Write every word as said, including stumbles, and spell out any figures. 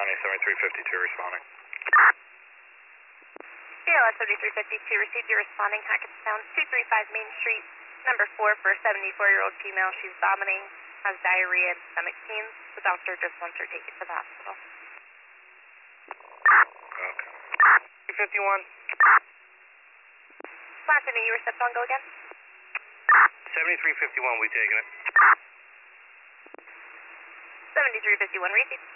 County, seventy-three fifty-two responding. C L S seventy-three fifty-two, received your responding Hackettstown, two three five Main Street, number four for a seventy-four-year-old female. She's vomiting, has diarrhea and stomach pains. The doctor just wants her taken to the hospital. Okay. two fifty-one. Last name you were stepped on, go again? seventy-three fifty-one, we've taken it. seventy-three fifty-one, repeat.